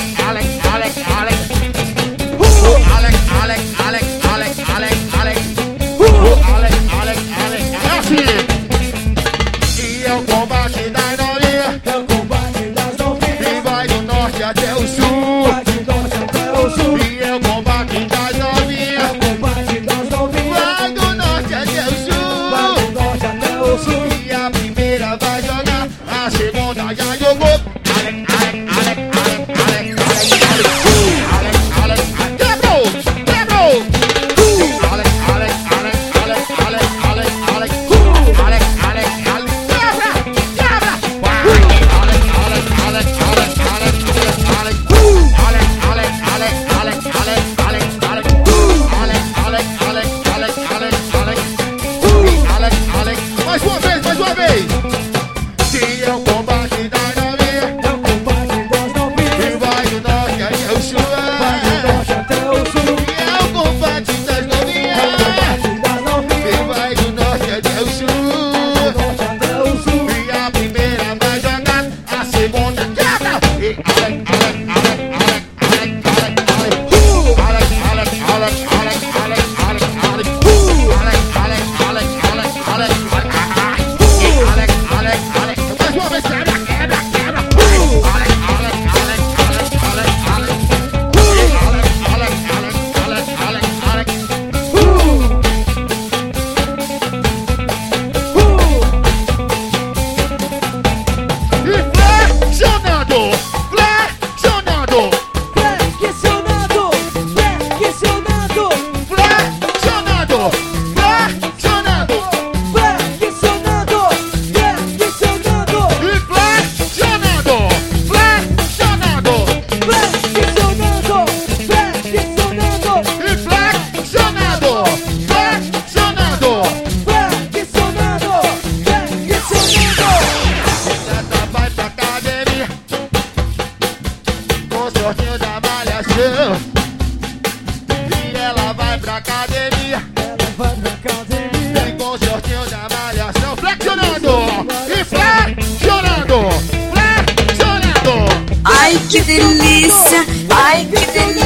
E é o combate das novinhas. É o combate das novinhas. E vai do norte até o sul. Vai de norte até o sul. E é o combate das É novinhas. o combate das novinhas. Vai do norte até o Vai sul. do norte até o sul. E a primeira vai jogar, a segunda já jogou. Quebrou, quebrou. Mais uma vez, mais uma vez. Que é o combate das novinhas. É o combate das novinhas. E vai do norte até o sul. Vai do norte até o sul. E é o combate das É o novinhas. combate das novinhas. E vai do norte até o sul. Do norte até o sul. E a primeira vai jogar, a segunda quebra. E mais uma vez, quebra, quebra, quebra. E flexionando, flexionando, Flexionando, flexionando, flexionando, flexionando. flexionando, flexionando, E flexionando, flexionando, flexionando, flexionando, e flexionando, flexionando. flexionando, flexionando. Essa vai pra academia com o sortinho da malhação. E ela vai pra academia Ela vai pra academia. vem com o sortinho da malhação. Flexionando e flexionando, flexionando. Ai que delícia, ai que delícia.